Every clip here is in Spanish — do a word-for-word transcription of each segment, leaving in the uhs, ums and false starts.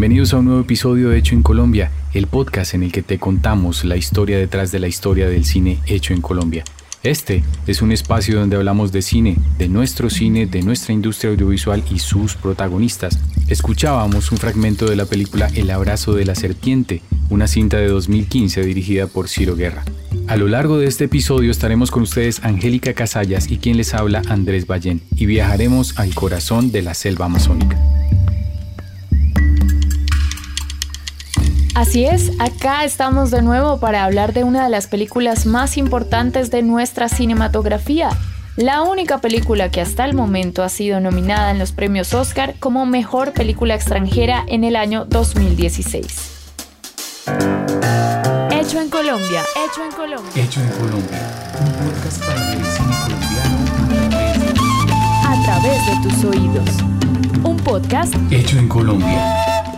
Bienvenidos a un nuevo episodio de Hecho en Colombia, el podcast en el que te contamos la historia detrás de la historia del cine hecho en Colombia. Este es un espacio donde hablamos de cine, de nuestro cine, de nuestra industria audiovisual y sus protagonistas. Escuchábamos un fragmento de la película El abrazo de la serpiente, una cinta de dos mil quince dirigida por Ciro Guerra. A lo largo de este episodio estaremos con ustedes Angélica Casallas y quien les habla Andrés Ballén, y viajaremos al corazón de la selva amazónica. Así es, acá estamos de nuevo para hablar de una de las películas más importantes de nuestra cinematografía, la única película que hasta el momento ha sido nominada en los premios Oscar como Mejor Película Extranjera en el año dos mil dieciséis. Hecho en Colombia, Hecho en Colombia. Hecho en Colombia, un podcast para ver el cine colombiano a través de tus oídos. Un podcast hecho en Colombia.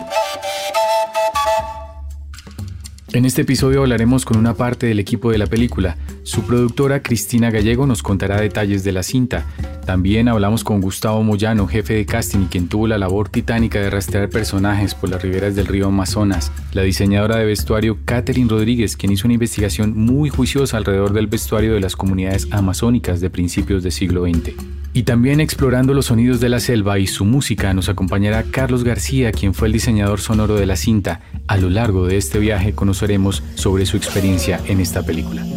En este episodio hablaremos con una parte del equipo de la película. Su productora Cristina Gallego nos contará detalles de la cinta. También hablamos con Gustavo Moyano, jefe de casting y quien tuvo la labor titánica de rastrear personajes por las riberas del río Amazonas. La diseñadora de vestuario Catherine Rodríguez, quien hizo una investigación muy juiciosa alrededor del vestuario de las comunidades amazónicas de principios del siglo veinte. Y también explorando los sonidos de la selva y su música nos acompañará Carlos García, quien fue el diseñador sonoro de la cinta. A lo largo de este viaje conoceremos sobre su experiencia en esta película.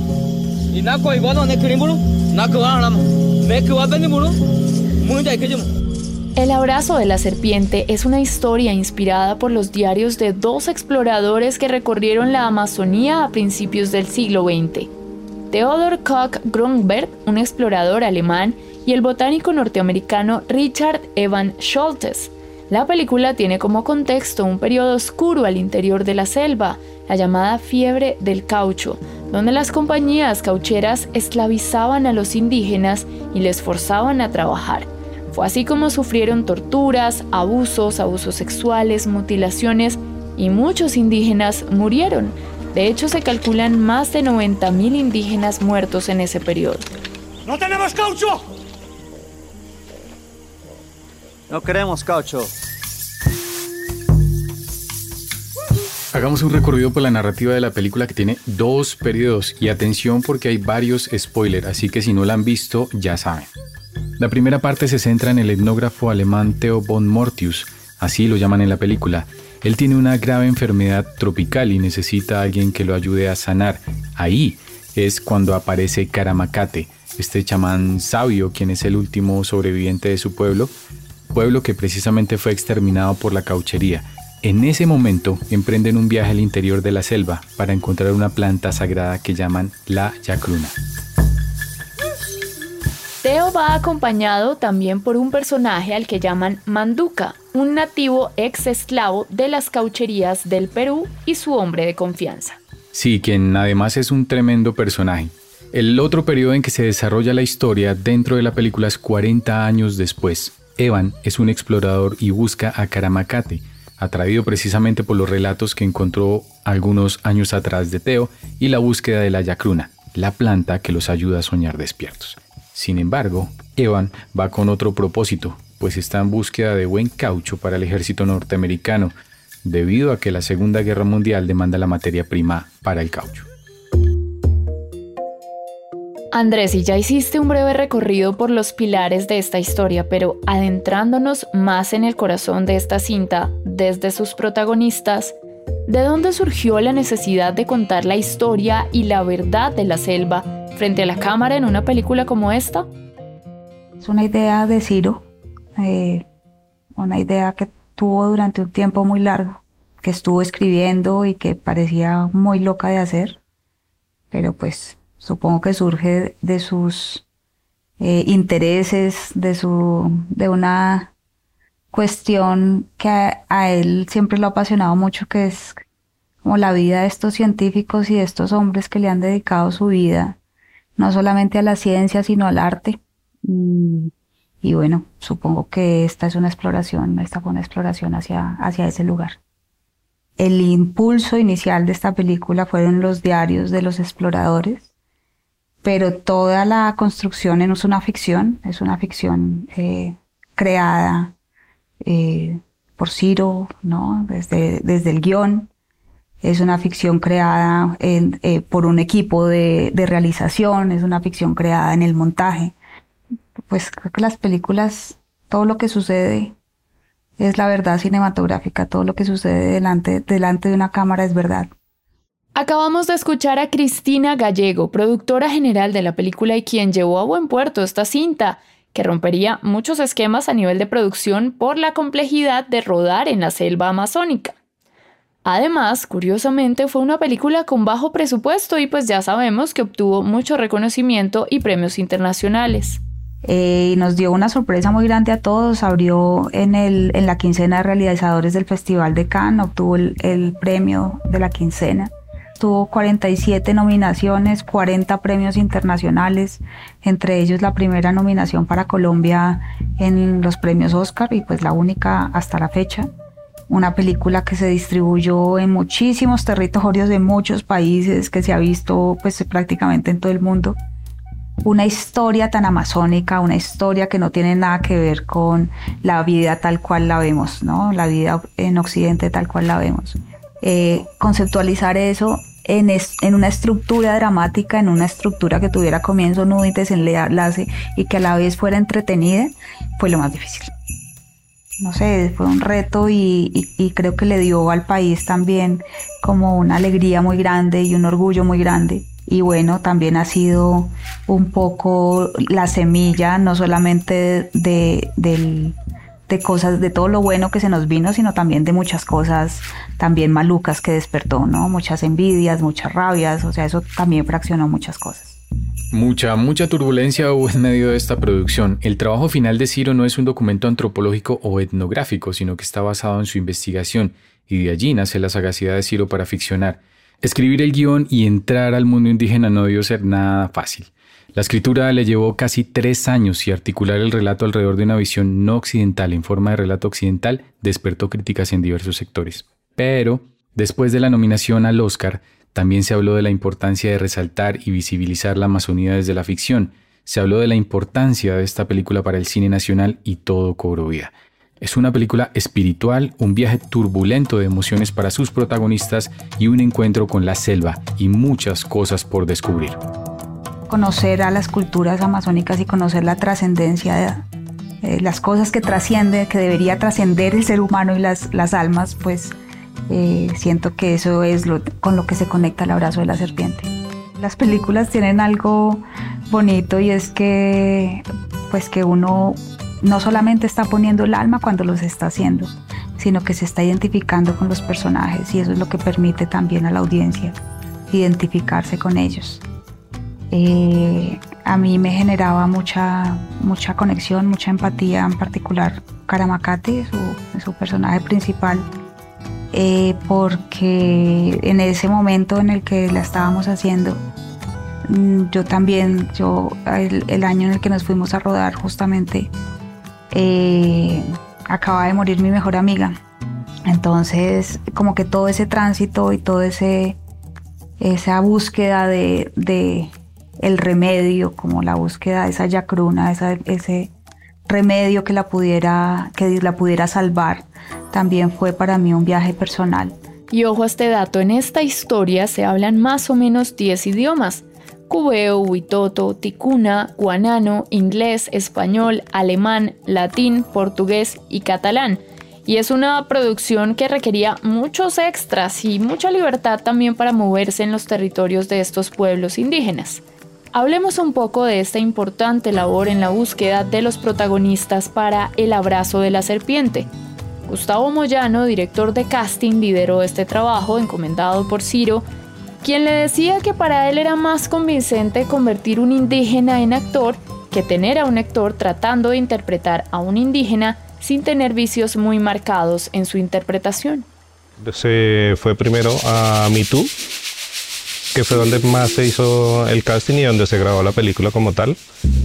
El abrazo de la serpiente es una historia inspirada por los diarios de dos exploradores que recorrieron la Amazonía a principios del siglo veinte. Theodor Koch Grönberg, un explorador alemán, y el botánico norteamericano Richard Evan Schultes. La película tiene como contexto un periodo oscuro al interior de la selva, la llamada fiebre del caucho, donde las compañías caucheras esclavizaban a los indígenas y les forzaban a trabajar. Fue así como sufrieron torturas, abusos, abusos sexuales, mutilaciones, y muchos indígenas murieron. De hecho, se calculan más de noventa mil indígenas muertos en ese periodo. ¡No tenemos caucho! No queremos caucho. Hagamos un recorrido por la narrativa de la película, que tiene dos periodos, y atención porque hay varios spoilers, así que si no la han visto ya saben. La primera parte se centra en el etnógrafo alemán Theo von Mortius, así lo llaman en la película. Él tiene una grave enfermedad tropical y necesita a alguien que lo ayude a sanar. Ahí es cuando aparece Karamacate, este chamán sabio, quien es el último sobreviviente de su pueblo, pueblo que precisamente fue exterminado por la cauchería. En ese momento emprenden un viaje al interior de la selva para encontrar una planta sagrada que llaman la yacruna. Theo va acompañado también por un personaje al que llaman Manduca, un nativo ex esclavo de las caucherías del Perú y su hombre de confianza. Sí, quien además es un tremendo personaje. El otro periodo en que se desarrolla la historia dentro de la película es cuarenta años después. Evan es un explorador y busca a Karamacate, atraído precisamente por los relatos que encontró algunos años atrás de Theo y la búsqueda de la yacruna, la planta que los ayuda a soñar despiertos. Sin embargo, Evan va con otro propósito, pues está en búsqueda de buen caucho para el ejército norteamericano, debido a que la Segunda Guerra Mundial demanda la materia prima para el caucho. Andrés, y ya hiciste un breve recorrido por los pilares de esta historia, pero adentrándonos más en el corazón de esta cinta, desde sus protagonistas, ¿de dónde surgió la necesidad de contar la historia y la verdad de la selva frente a la cámara en una película como esta? Es una idea de Ciro, eh, una idea que tuvo durante un tiempo muy largo, que estuvo escribiendo y que parecía muy loca de hacer, pero pues supongo que surge de sus eh, intereses, de, su, de una cuestión que a, a él siempre lo ha apasionado mucho, que es como la vida de estos científicos y de estos hombres que le han dedicado su vida, no solamente a la ciencia, sino al arte. Y, y bueno, supongo que esta es una exploración, esta fue una exploración hacia, hacia ese lugar. El impulso inicial de esta película fueron los diarios de los exploradores, pero toda la construcción es una ficción, es una ficción eh, creada, eh, por Ciro, ¿no? Desde, desde el guión. Es una ficción creada en, eh, por un equipo de, de realización, es una ficción creada en el montaje. Pues creo que las películas, todo lo que sucede es la verdad cinematográfica, todo lo que sucede delante, delante de una cámara es verdad. Acabamos de escuchar a Cristina Gallego, productora general de la película y quien llevó a buen puerto esta cinta, que rompería muchos esquemas a nivel de producción por la complejidad de rodar en la selva amazónica. Además, curiosamente, fue una película con bajo presupuesto y pues ya sabemos que obtuvo mucho reconocimiento y premios internacionales. Eh, y nos dio una sorpresa muy grande a todos. Abrió en, el, en la quincena de realizadores del Festival de Cannes, obtuvo el, el premio de la quincena. Tuvo cuarenta y siete nominaciones, cuarenta premios internacionales, entre ellos la primera nominación para Colombia en los premios Oscar y pues la única hasta la fecha. Una película que se distribuyó en muchísimos territorios de muchos países, que se ha visto pues prácticamente en todo el mundo. Una historia tan amazónica, una historia que no tiene nada que ver con la vida tal cual la vemos, ¿no? La vida en Occidente tal cual la vemos. Eh, conceptualizar eso en, es, en una estructura dramática, en una estructura que tuviera comienzo, nudo y desenlace y que a la vez fuera entretenida, fue lo más difícil. No sé, fue un reto y, y, y creo que le dio al país también como una alegría muy grande y un orgullo muy grande. Y bueno, también ha sido un poco la semilla, no solamente de, de, de cosas, de todo lo bueno que se nos vino, sino también de muchas cosas también malucas que despertó, ¿no? Muchas envidias, muchas rabias, o sea, eso también fraccionó muchas cosas. Mucha, mucha turbulencia hubo en medio de esta producción. El trabajo final de Ciro no es un documento antropológico o etnográfico, sino que está basado en su investigación, y de allí nace la sagacidad de Ciro para ficcionar. Escribir el guión y entrar al mundo indígena no debió ser nada fácil. La escritura le llevó casi tres años y articular el relato alrededor de una visión no occidental en forma de relato occidental despertó críticas en diversos sectores. Pero, después de la nominación al Oscar, también se habló de la importancia de resaltar y visibilizar la Amazonía desde la ficción. Se habló de la importancia de esta película para el cine nacional y todo cobró vida. Es una película espiritual, un viaje turbulento de emociones para sus protagonistas y un encuentro con la selva y muchas cosas por descubrir. Conocer a las culturas amazónicas y conocer la trascendencia de eh, las cosas que trascienden, que debería trascender el ser humano y las, las almas, pues eh, siento que eso es lo, con lo que se conecta el abrazo de la serpiente. Las películas tienen algo bonito y es que, pues que uno no solamente está poniendo el alma cuando los está haciendo, sino que se está identificando con los personajes y eso es lo que permite también a la audiencia identificarse con ellos. Eh, a mí me generaba mucha, mucha conexión, mucha empatía, en particular Caramacate, su, su personaje principal, eh, porque en ese momento en el que la estábamos haciendo, yo también, yo el, el año en el que nos fuimos a rodar justamente, eh, acaba de morir mi mejor amiga. Entonces, como que todo ese tránsito y todo ese esa búsqueda de, de el remedio, como la búsqueda de esa yacruna, esa, ese remedio que la pudiera que la pudiera salvar, también fue para mí un viaje personal. Y ojo a este dato, en esta historia se hablan más o menos diez idiomas: cubeo, huitoto, ticuna, guanano, inglés, español, alemán, latín, portugués y catalán. Y es una producción que requería muchos extras y mucha libertad también para moverse en los territorios de estos pueblos indígenas. Hablemos un poco de esta importante labor en la búsqueda de los protagonistas para El abrazo de la serpiente. Gustavo Moyano, director de casting, lideró este trabajo encomendado por Ciro, quien le decía que para él era más convincente convertir un indígena en actor que tener a un actor tratando de interpretar a un indígena sin tener vicios muy marcados en su interpretación. Se fue primero a MeToo, que fue donde más se hizo el casting y donde se grabó la película como tal.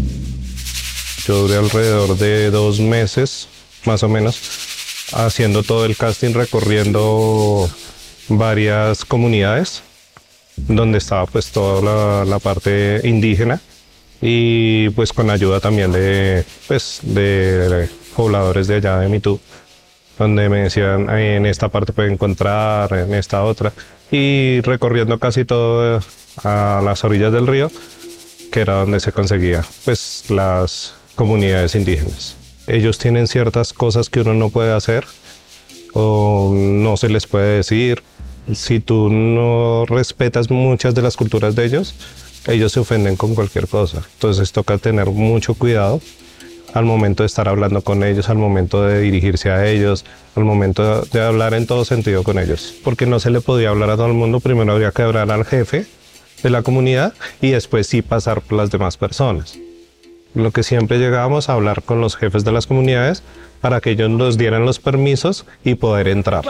Yo duré alrededor de dos meses, más o menos, haciendo todo el casting, recorriendo varias comunidades, donde estaba pues toda la, la parte indígena y pues con ayuda también de, pues, de pobladores de allá de MeToo, donde me decían en esta parte puede encontrar, en esta otra, y recorriendo casi todo a las orillas del río, que era donde se conseguía pues las comunidades indígenas. Ellos tienen ciertas cosas que uno no puede hacer o no se les puede decir. Si tú no respetas muchas de las culturas de ellos, ellos se ofenden con cualquier cosa. Entonces toca tener mucho cuidado al momento de estar hablando con ellos, al momento de dirigirse a ellos, al momento de, de hablar en todo sentido con ellos. Porque no se le podía hablar a todo el mundo, primero habría que hablar al jefe de la comunidad y después sí pasar por las demás personas. Lo que siempre llegábamos a hablar con los jefes de las comunidades para que ellos nos dieran los permisos y poder entrar.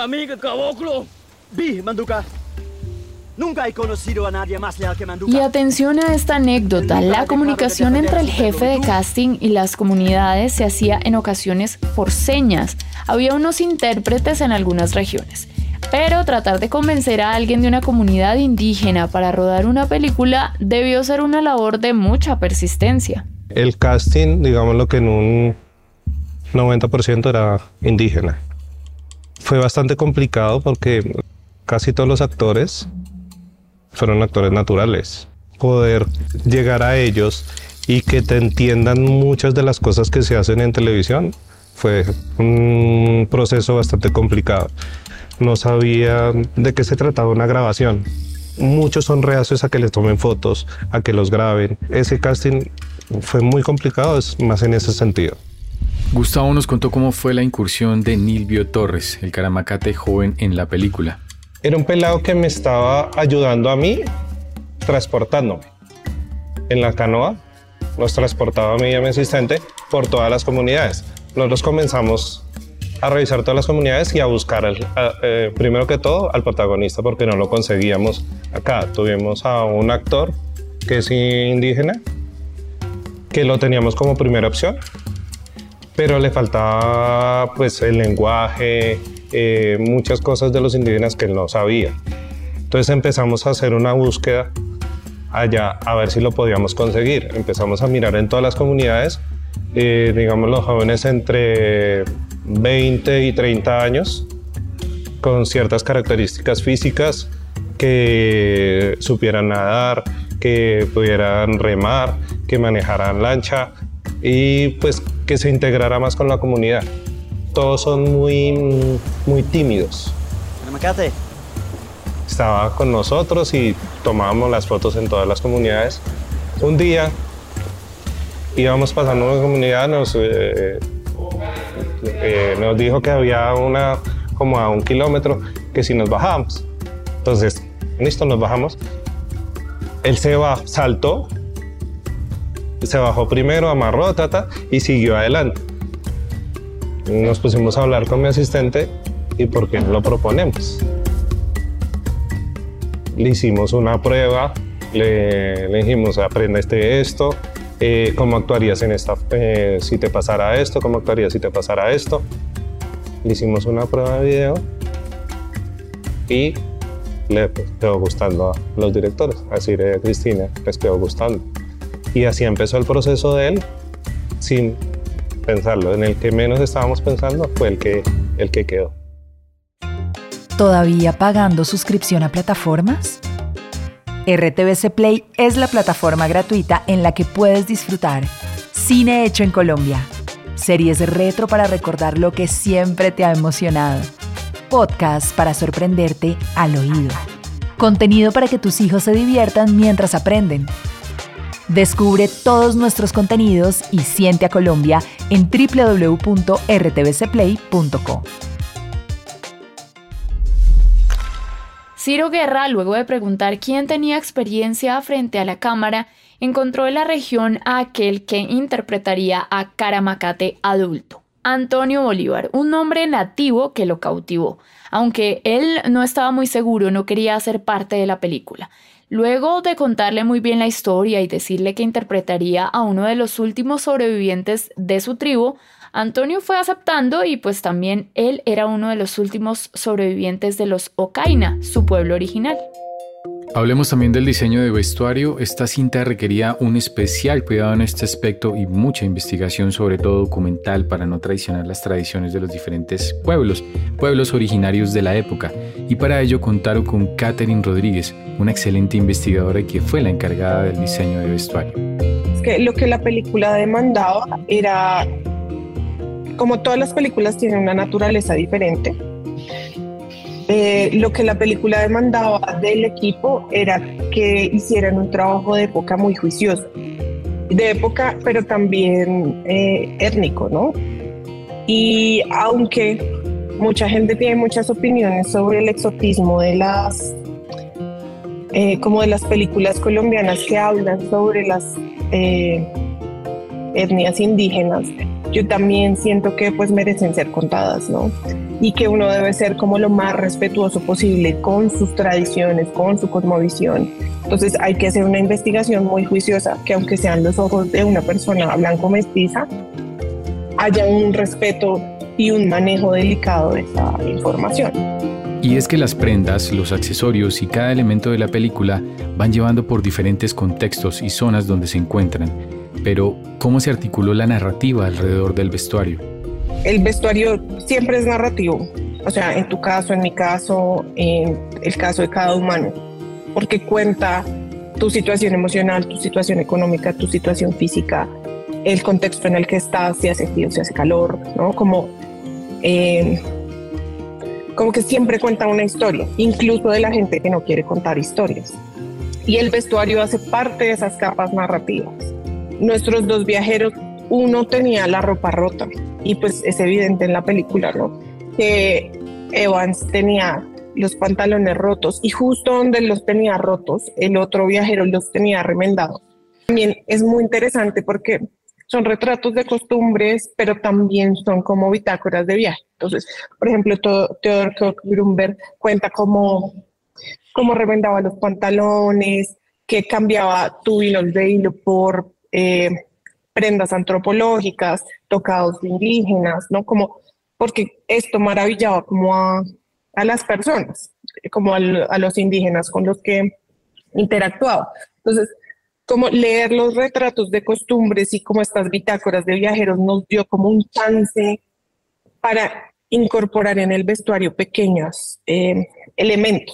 Nunca he conocido a nadie más leal que Manduka. Y atención a esta anécdota, la comunicación entre el jefe de casting y las comunidades se hacía en ocasiones por señas. Había unos intérpretes en algunas regiones. Pero tratar de convencer a alguien de una comunidad indígena para rodar una película debió ser una labor de mucha persistencia. El casting, digámoslo que en un noventa por ciento era indígena. Fue bastante complicado porque casi todos los actores fueron actores naturales. Poder llegar a ellos y que te entiendan muchas de las cosas que se hacen en televisión fue un proceso bastante complicado. No sabía de qué se trataba una grabación. Muchos son reacios a que les tomen fotos, a que los graben. Ese casting fue muy complicado, es más en ese sentido. Gustavo nos contó cómo fue la incursión de Nilvio Torres, el Caramacate joven en la película. Era un pelado que me estaba ayudando a mí, transportándome. En la canoa nos transportaba a mí y a mi asistente por todas las comunidades. Nosotros comenzamos a revisar todas las comunidades y a buscar, al, a, eh, primero que todo, al protagonista, porque no lo conseguíamos acá. Tuvimos a un actor que es indígena, que lo teníamos como primera opción, pero le faltaba pues el lenguaje, eh, muchas cosas de los indígenas que él no sabía. Entonces empezamos a hacer una búsqueda allá a ver si lo podíamos conseguir. Empezamos a mirar en todas las comunidades, eh, digamos los jóvenes entre veinte y treinta años, con ciertas características físicas, que supieran nadar, que pudieran remar, que manejaran lancha y pues que se integrara más con la comunidad. Todos son muy, muy tímidos. Caramacate. Estaba con nosotros y tomábamos las fotos en todas las comunidades. Un día íbamos pasando una comunidad, nos, eh, eh, nos dijo que había una como a un kilómetro, que si nos bajábamos. Entonces, listo, nos bajamos. Él se bajó, saltó, se bajó primero, amarró, tata, y siguió adelante. Nos pusimos a hablar con mi asistente y por qué no lo proponemos. Le hicimos una prueba, le, le dijimos, aprende este esto, eh, cómo actuarías en esta, eh, si te pasara esto, cómo actuarías si te pasara esto. Le hicimos una prueba de video y le quedó gustando a los directores, así de Cristina, les quedó gustando. Y así empezó el proceso de él, sin pensarlo. En el que menos estábamos pensando fue el que, el que quedó. ¿Todavía pagando suscripción a plataformas? R T V C Play es la plataforma gratuita en la que puedes disfrutar cine hecho en Colombia, series retro para recordar lo que siempre te ha emocionado, podcasts para sorprenderte al oído, contenido para que tus hijos se diviertan mientras aprenden. Descubre todos nuestros contenidos y siente a Colombia en doble u doble u doble u punto r t v c play punto co. Ciro Guerra, luego de preguntar quién tenía experiencia frente a la cámara, encontró en la región a aquel que interpretaría a Caramacate adulto, Antonio Bolívar, un hombre nativo que lo cautivó, aunque él no estaba muy seguro, no quería ser parte de la película. Luego de contarle muy bien la historia y decirle que interpretaría a uno de los últimos sobrevivientes de su tribu, Antonio fue aceptando y pues también él era uno de los últimos sobrevivientes de los Ocaina, su pueblo original. Hablemos también del diseño de vestuario. Esta cinta requería un especial cuidado en este aspecto y mucha investigación, sobre todo documental, para no traicionar las tradiciones de los diferentes pueblos, pueblos originarios de la época. Y para ello contaron con Catherine Rodríguez, una excelente investigadora que fue la encargada del diseño de vestuario. Es que lo que la película demandaba era, como todas las películas tienen una naturaleza diferente, Eh, lo que la película demandaba del equipo era que hicieran un trabajo de época muy juicioso, de época pero también eh, étnico, ¿no? Y aunque mucha gente tiene muchas opiniones sobre el exotismo de las, eh, como de las películas colombianas que hablan sobre las eh, etnias indígenas, yo también siento que pues merecen ser contadas, ¿no? Y que uno debe ser como lo más respetuoso posible con sus tradiciones, con su cosmovisión. Entonces hay que hacer una investigación muy juiciosa, que aunque sean los ojos de una persona blanco mestiza, haya un respeto y un manejo delicado de esa información. Y es que las prendas, los accesorios y cada elemento de la película van llevando por diferentes contextos y zonas donde se encuentran. Pero, ¿cómo se articuló la narrativa alrededor del vestuario? El vestuario siempre es narrativo, o sea, en tu caso, en mi caso, en el caso de cada humano, porque cuenta tu situación emocional, tu situación económica, tu situación física, el contexto en el que estás, si hace frío, si hace calor, ¿no? Como, eh, como que siempre cuenta una historia, incluso de la gente que no quiere contar historias. Y el vestuario hace parte de esas capas narrativas. Nuestros dos viajeros, uno tenía la ropa rota, y pues es evidente en la película, ¿no? Que Evans tenía los pantalones rotos y justo donde los tenía rotos, el otro viajero los tenía remendados. También es muy interesante porque son retratos de costumbres, pero también son como bitácoras de viaje. Entonces, por ejemplo, Theodor Koch-Grünberg cuenta cómo, cómo remendaba los pantalones, que cambiaba tubinos de hilo por eh, prendas antropológicas, tocados de indígenas, ¿no? Como, porque esto maravillaba como a, a las personas, como al, a los indígenas con los que interactuaba. Entonces, como leer los retratos de costumbres y como estas bitácoras de viajeros nos dio como un chance para incorporar en el vestuario pequeños eh, elementos,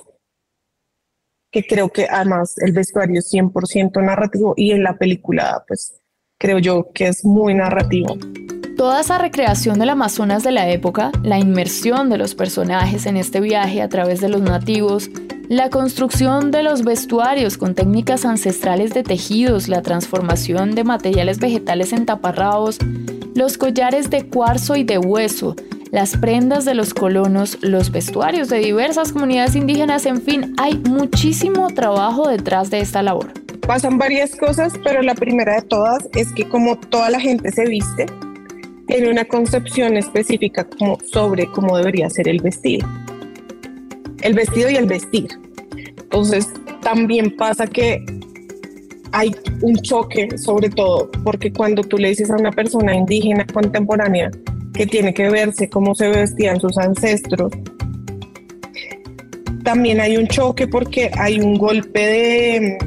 que creo que además el vestuario es cien por ciento narrativo y en la película pues creo yo que es muy narrativo. Toda esa recreación del Amazonas de la época, la inmersión de los personajes en este viaje a través de los nativos, la construcción de los vestuarios con técnicas ancestrales de tejidos, la transformación de materiales vegetales en taparrabos, los collares de cuarzo y de hueso, las prendas de los colonos, los vestuarios de diversas comunidades indígenas, en fin, hay muchísimo trabajo detrás de esta labor. Pasan varias cosas, pero la primera de todas es que como toda la gente se viste, tiene una concepción específica como sobre cómo debería ser el vestido. El vestido y el vestir. Entonces, también pasa que hay un choque, sobre todo, porque cuando tú le dices a una persona indígena contemporánea que tiene que verse cómo se vestían sus ancestros, también hay un choque porque hay un golpe de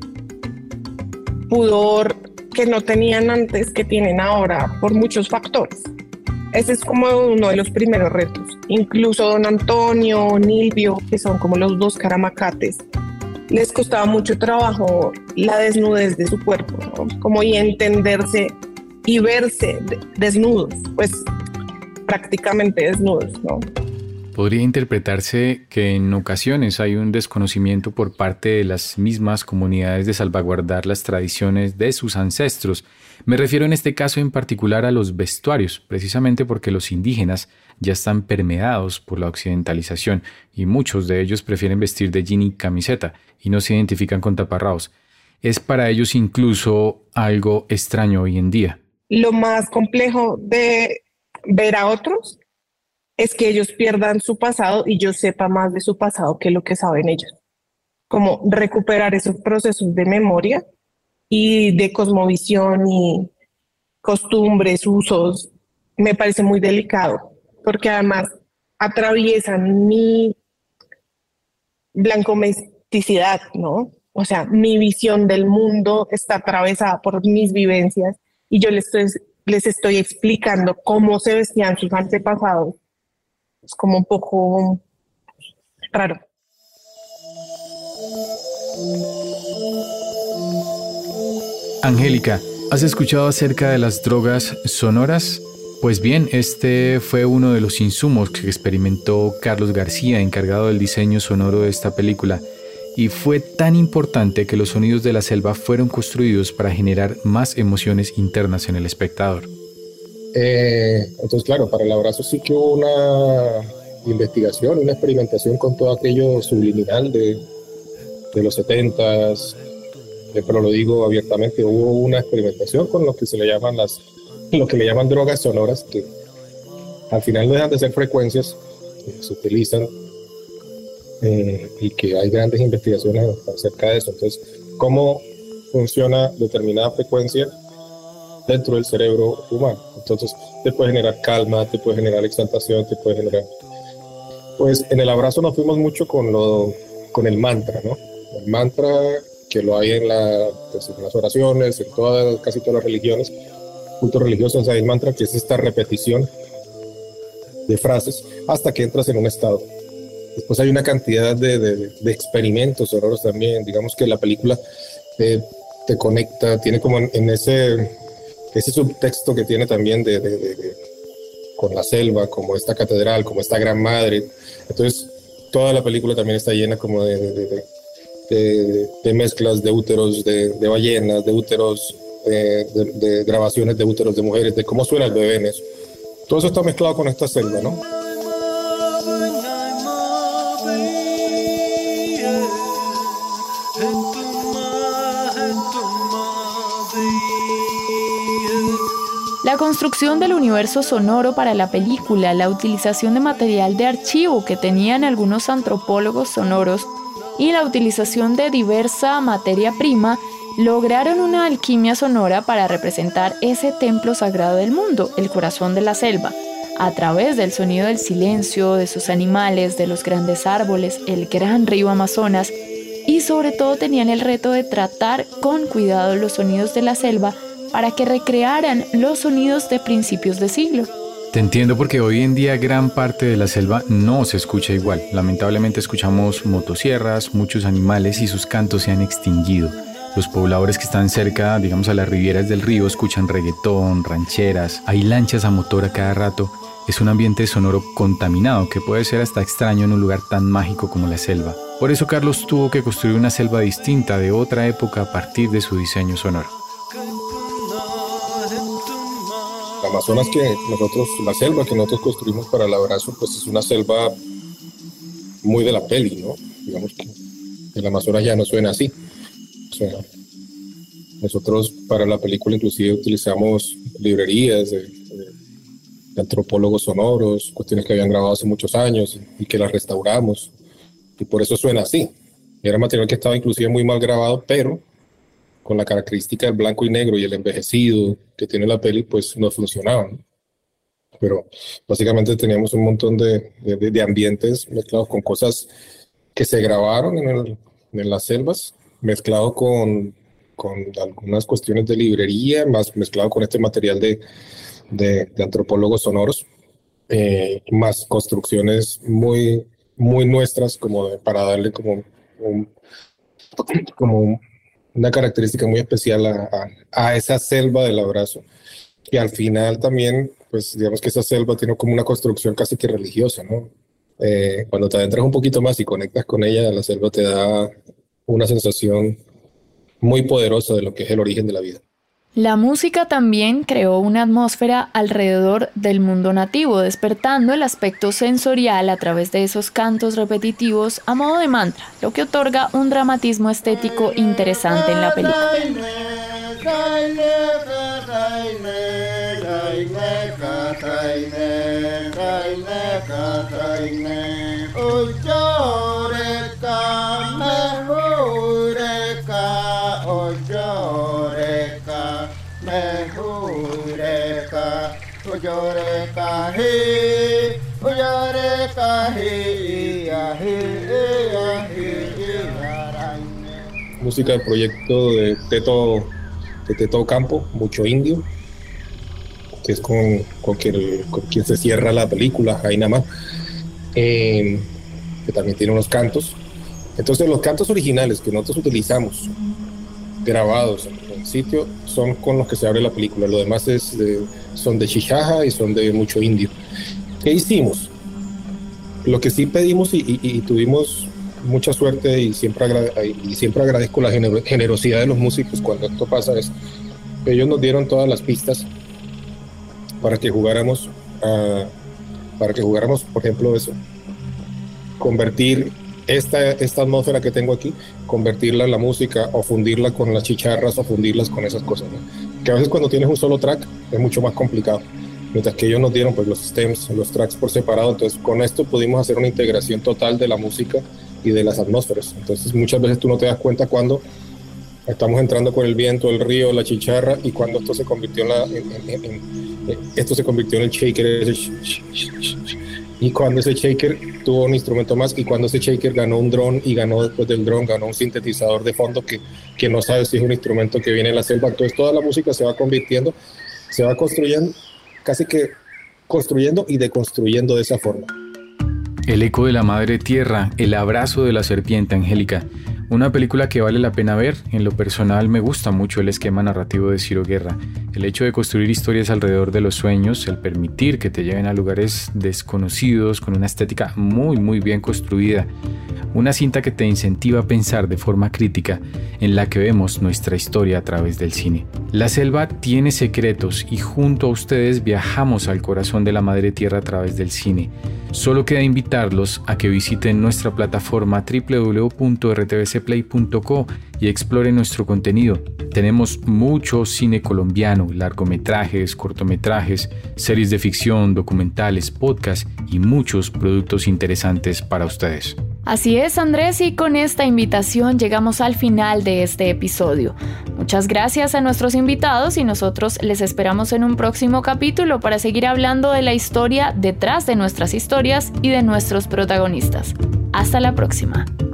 pudor que no tenían antes, que tienen ahora, por muchos factores. Ese es como uno de los primeros retos. Incluso don Antonio, Nilvio, que son como los dos caramacates, les costaba mucho trabajo la desnudez de su cuerpo, ¿no? Como y entenderse y verse desnudos, pues prácticamente desnudos, ¿no? Podría interpretarse que en ocasiones hay un desconocimiento por parte de las mismas comunidades de salvaguardar las tradiciones de sus ancestros. Me refiero en este caso en particular a los vestuarios, precisamente porque los indígenas ya están permeados por la occidentalización y muchos de ellos prefieren vestir de jean y camiseta y no se identifican con taparrabos. Es para ellos incluso algo extraño hoy en día. Lo más complejo de ver a otros es que ellos pierdan su pasado y yo sepa más de su pasado que lo que saben ellos. Como recuperar esos procesos de memoria y de cosmovisión y costumbres, usos, me parece muy delicado, porque además atraviesan mi blanco plasticidad, ¿no? O sea, mi visión del mundo está atravesada por mis vivencias y yo les estoy, les estoy explicando cómo se vestían sus antepasados. Es como un poco raro. Angélica, ¿has escuchado acerca de las drogas sonoras? Pues bien, este fue uno de los insumos que experimentó Carlos García, encargado del diseño sonoro de esta película, y fue tan importante que los sonidos de la selva fueron construidos para generar más emociones internas en el espectador. Eh, entonces, claro, para el abrazo sí que hubo una investigación, una experimentación con todo aquello subliminal de, de los setentas, eh, pero lo digo abiertamente, hubo una experimentación con lo que se le llaman las, lo que le llaman drogas sonoras, que al final no dejan de ser frecuencias que se utilizan eh, y que hay grandes investigaciones acerca de eso. Entonces, ¿cómo funciona determinada frecuencia dentro del cerebro humano? Entonces, te puede generar calma, te puede generar exaltación, te puede generar... Pues en el abrazo nos fuimos mucho con, lo, con el mantra, ¿no? El mantra que lo hay en, la, pues en las oraciones, en todas, casi todas las religiones, cultos religiosos, hay el mantra que es esta repetición de frases hasta que entras en un estado. Después hay una cantidad de, de, de experimentos sonoros también, digamos que la película te, te conecta, tiene como en, en ese... ese subtexto que tiene también de, de, de, de, con la selva, como esta catedral, como esta gran madre. Entonces, toda la película también está llena como de, de, de, de, de mezclas de úteros, de, de ballenas, de úteros, eh, de, de grabaciones de úteros de mujeres, de cómo suena el bebé en eso. Todo eso está mezclado con esta selva, ¿no? La construcción del universo sonoro para la película, la utilización de material de archivo que tenían algunos antropólogos sonoros y la utilización de diversa materia prima lograron una alquimia sonora para representar ese templo sagrado del mundo, el corazón de la selva, a través del sonido del silencio, de sus animales, de los grandes árboles, el gran río Amazonas, y sobre todo tenían el reto de tratar con cuidado los sonidos de la selva para que recrearan los sonidos de principios de siglo. Te entiendo, porque hoy en día gran parte de la selva no se escucha igual. Lamentablemente escuchamos motosierras, muchos animales y sus cantos se han extinguido. Los pobladores que están cerca, digamos a las rivieras del río, escuchan reggaetón, rancheras, hay lanchas a motor a cada rato. Es un ambiente sonoro contaminado que puede ser hasta extraño en un lugar tan mágico como la selva. Por eso Carlos tuvo que construir una selva distinta de otra época a partir de su diseño sonoro. La Amazonas que nosotros, la selva que nosotros construimos para el abrazo, pues es una selva muy de la peli, ¿no? Digamos que el Amazonas ya no suena así. O sea, nosotros para la película inclusive utilizamos librerías de, de, de antropólogos sonoros, cuestiones que habían grabado hace muchos años y que las restauramos. Y por eso suena así. Era material que estaba inclusive muy mal grabado, pero con la característica del blanco y negro y el envejecido que tiene la peli, pues no funcionaban. Pero básicamente teníamos un montón de, de, de ambientes mezclados con cosas que se grabaron en, el, en las selvas, mezclado con, con algunas cuestiones de librería, más mezclado con este material de, de, de antropólogos sonoros, eh, más construcciones muy, muy nuestras, como de, para darle como un, como un una característica muy especial a, a, a esa selva del abrazo. Y al final también, pues digamos que esa selva tiene como una construcción casi que religiosa, ¿no? Eh, cuando te adentras un poquito más y conectas con ella, la selva te da una sensación muy poderosa de lo que es el origen de la vida. La música también creó una atmósfera alrededor del mundo nativo, despertando el aspecto sensorial a través de esos cantos repetitivos a modo de mantra, lo que otorga un dramatismo estético interesante en la película. música del proyecto de Teto, de Teto Campo, Mucho Indio, que es con, con, quien, con quien se cierra la película, Jaina Ma, eh, que también tiene unos cantos. Entonces los cantos originales que nosotros utilizamos, grabados en el sitio, son con los que se abre la película. Lo demás es de, son de Chichaja y son de Mucho Indio. ¿Qué hicimos? Lo que sí pedimos y, y, y tuvimos mucha suerte y siempre, agrade, y siempre agradezco la gener, generosidad de los músicos cuando esto pasa, es que ellos nos dieron todas las pistas para que jugáramos, uh, para que jugáramos, por ejemplo, eso, convertir esta, esta atmósfera que tengo aquí, convertirla en la música o fundirla con las chicharras o fundirlas con esas cosas, ¿no? Que a veces cuando tienes un solo track es mucho más complicado. Mientras que ellos nos dieron pues los stems, los tracks por separado, entonces con esto pudimos hacer una integración total de la música y de las atmósferas. Entonces muchas veces tú no te das cuenta cuando estamos entrando con el viento, el río, la chicharra, y cuando esto se convirtió en, la, en, en, en, en esto se convirtió en el shaker, ese sh, sh, sh, sh, y cuando ese shaker tuvo un instrumento más, y cuando ese shaker ganó un dron, y ganó después del dron, ganó un sintetizador de fondo que, que no sabe si es un instrumento que viene en la selva. Entonces toda la música se va convirtiendo, se va construyendo, casi que construyendo y deconstruyendo de esa forma. El eco de la madre tierra, el abrazo de la serpiente, Angélica. Una película que vale la pena ver. En lo personal me gusta mucho el esquema narrativo de Ciro Guerra. El hecho de construir historias alrededor de los sueños, el permitir que te lleven a lugares desconocidos con una estética muy muy bien construida. Una cinta que te incentiva a pensar de forma crítica, en la que vemos nuestra historia a través del cine. La selva tiene secretos y junto a ustedes viajamos al corazón de la madre tierra a través del cine. Solo queda invitarlos a que visiten nuestra plataforma doble u doble u doble u punto r t v c play punto co y exploren nuestro contenido. Tenemos mucho cine colombiano, largometrajes, cortometrajes, series de ficción, documentales, podcasts y muchos productos interesantes para ustedes. Así es, Andrés, y con esta invitación llegamos al final de este episodio. Muchas gracias a nuestros invitados y nosotros les esperamos en un próximo capítulo para seguir hablando de la historia detrás de nuestras historias y de nuestros protagonistas. Hasta la próxima.